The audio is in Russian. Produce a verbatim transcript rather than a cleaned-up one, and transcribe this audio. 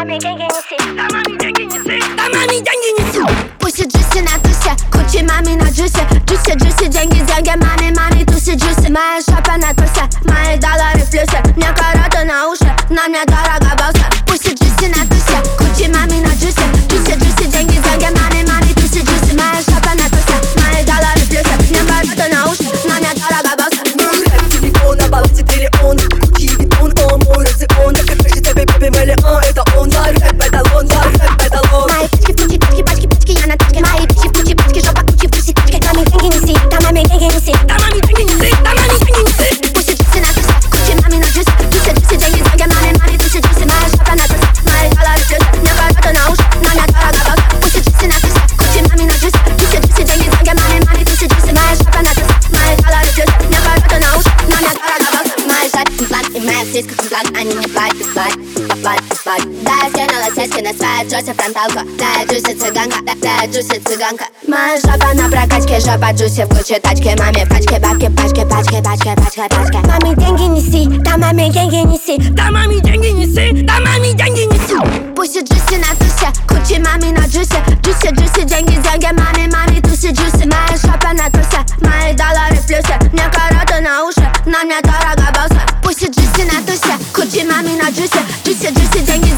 маме деньги неси, да маме деньги неси, да маме деньги неси. Пусть джуси на тусе, кучи маме на джусе, джуси, джуси, деньги, деньги, маме, маме, туси, джуси. Моя шапа на тусе, мои доллары в плюсе, мне караты на уши, на мне дорого босса. Пусть джуси на тусе, кучи маме на джусе, джуси, джуси, деньги, деньги, маме, маме, туси, джуси. Моя шапа на тусе, мои доллары в плюсе, мне караты на уши, на мне дорого босса. Мой рэп, телефон, на балансе триллион, кучи, бетон, о, мой рацион. Так как пишет тебе, бэби, миллион, это он, да, рэп, эталон, да, рэп, эталон. Мои пачки, пачки, пачки, пачки, пачки, я на тачке. Мои пачки, пачки, пачки, жопа, кучи, пуси, тачки. Да маме деньги неси, да маме деньги неси, да маме деньги неси, да маме деньги неси. Пусть джуси на тусе, кучи маме на джусе, джуси, джуси, деньги, деньги, маме, маме, туси, джуси. Моя шапа на тусе, мои доллары в плюсе, мне караты на уши, на мне дорого босса. Пусть джуси на тусе, кучи маме на джусе, джуси, джуси, деньги, деньги, маме, маме, туси, джуси. Моя шапа на тусе, мои доллары в плюсе, мне караты на уши, на мне дорого босса. Моя шапа имплант, и моя сиська имплант, они не платят, платят, платят, платят. Да, я стянула сиськи на своей джуси фронталку, да, я джуси цыганка, да, да, я джуси цыганка. Моя жопа на прокачке, жопа джуси в куче тачки. Маме пачки, бабки, пачки, пачки, пачки, пачки, пачки. Маме деньги неси, да маме деньги неси, да маме деньги неси, да маме деньги неси. Пусть джуси на тусе, кучи маме на джусе, джуси, джуси, деньги, деньги, маме, маме, туси, джуси. Моя шапа на тусе, мои доллары в плюсе, мне караты на уши, на мне дорого босса. Пусть джуси на тусе, кучи маме на джусе, джуси, джуси, деньги,